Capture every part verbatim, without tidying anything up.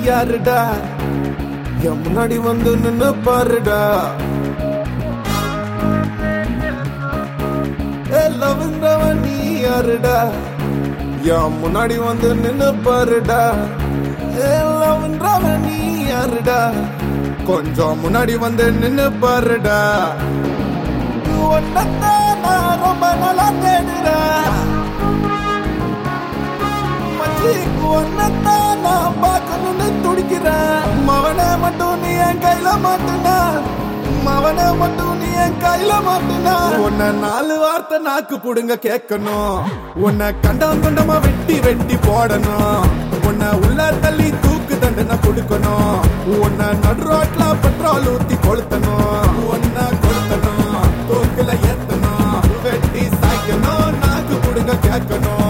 யாருடா என் முன்னாடி வந்து நின்னு பாருடா லவ்ன்றவன் நீ யாருடா என் முன்னாடி வந்து நின்னு பாருடா லவ்ன்றவன் நீ யாருடா கொஞ்சம் முன்னாடி வந்து நின்னு பாருடா ஒன்னத்தான் நான் ரொம்ப நல்லா தேடுறேன் மச்சி ஒன்னத்தான் நான் பார்க்கணும்னு துடிக்கிறேன் மவனை மட்டும் நீ என் கையில மாட்டுனா மவனை மட்டும் நீ என் கையில மாட்டுனா உன்னை நாலு வார்த்தை நாக்கு புடுங்க கேட்கணும் உன்னை கண்டம் கண்டமா வெட்டி வெட்டி போடணும் உன்னை உள்ள தள்ளி தூக்கு தண்டனை கொடுக்கணும் உன்னை நடு ரோட்ல பெட்ரோல் ஊத்தி கொளுத்தணும் உன்னை கொளுத்தணும் தூக்குல ஏத்தணும் வெட்டி சாய்க்கணும் நாக்கு புடுங்க கேட்கணும்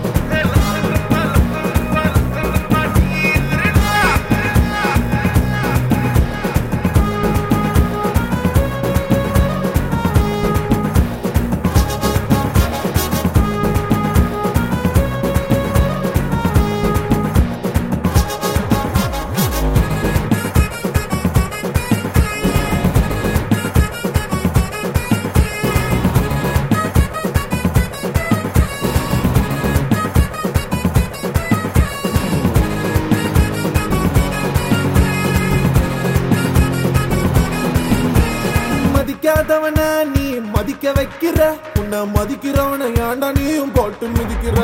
மதிக்காதவன நீ மதிக்க வைக்கிற உன்னை மதிக்கிறவன ஏண்டா நீயும் போட்டு மிதிக்கிற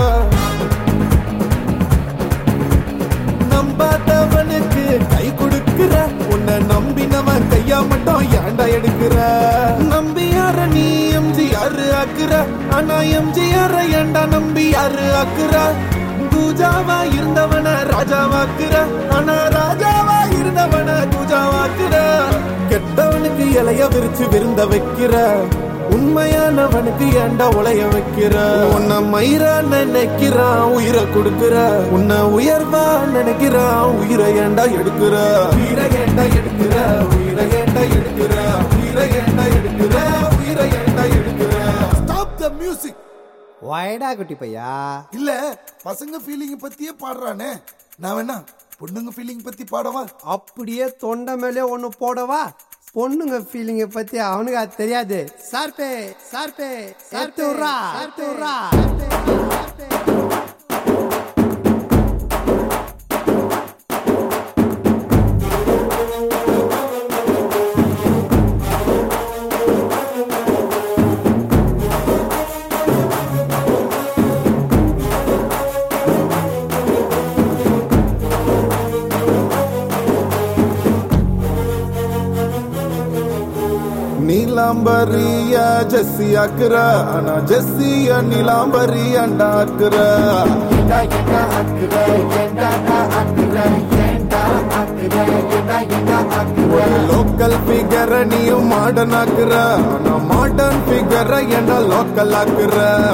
நம்பாதவனுக்கு கை கொடுக்கிற உன்னை நம்பினவன் கையா மட்டும் ஏண்டா எடுக்கிற நம்பி யார நீ எம்ஜிஆர் ஆக்குற ஆனா எம்ஜிஆர் ஏண்டா நம்பி யாரு ஆக்குற பூஜாவா இருந்தவன ராஜாவாக்குற ஆனா ராஜாவா இருந்தவன பூஜாவாக்குற கெட்டவனுக்கு இலைய விரிச்சு விருந்த வைக்கிற உண்மையானவனுக்கு ஏண்டா உலைய வைக்கிற உன்னை மயிரா நினைக்கிறான் உயிரை கொடுக்கிற உன்னை உயர்வா நினைக்கிறான் உயிரை ஏண்டா எடுக்கிற உயிரை ஏண்டா எடுக்கிற உயிரை ஏண்டா எடுக்கிற உயிரை ஏண்டா எடுக்கிற உயிரை ஏண்டா எடுக்கிற ஸ்டாப் தி மியூசிக் வாயடா குட்டி பையா இல்ல பசங்க ஃபீலிங் பத்தியே பாடுறானே நான் வேணா பொண்ணுங்க ஃபீலிங் பத்தி பாடவா அப்படியே தொண்டை மேலே ஒண்ணு போடவா பொண்ணுங்க ஃபீலிங்க பத்தி அவனுக்கு அது தெரியாது சார்பே சார்பே சார்பே சார்பே நீலாம்பரியா ஜெஸ்ஸி ஆக்குற ஆனா ஜெஸ்ஸியா நீலாம்பரியா ஆக்குற லோக்கல் ஃபிகர நீயும் மாடர்ன் ஆக்குற ஆனா மாடர்ன் ஃபிகர என்ன லோக்கல் ஆக்குற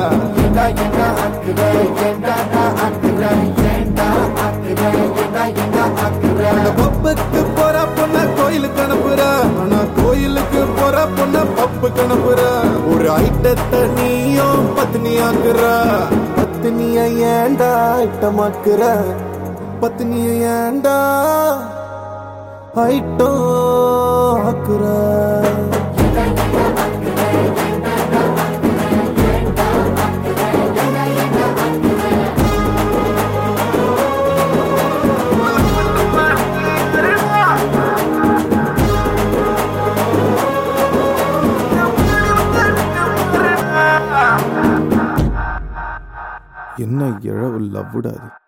பப்புக்கு போற பொண்ண கோயிலுக்கு அனுப்புற ஆனா கோயிலுக்கு போற பொண்ண பப்புக்கு அனுப்புற ஒரு ஐட்டத்தை நீயும் பத்னி ஆக்குற பத்னிய ஏண்டா ஐட்டமாக்குற பத்னிய ஏண்டா ஐட்டம் ஆக்குற என்ன இழவு லவ்வுடாது.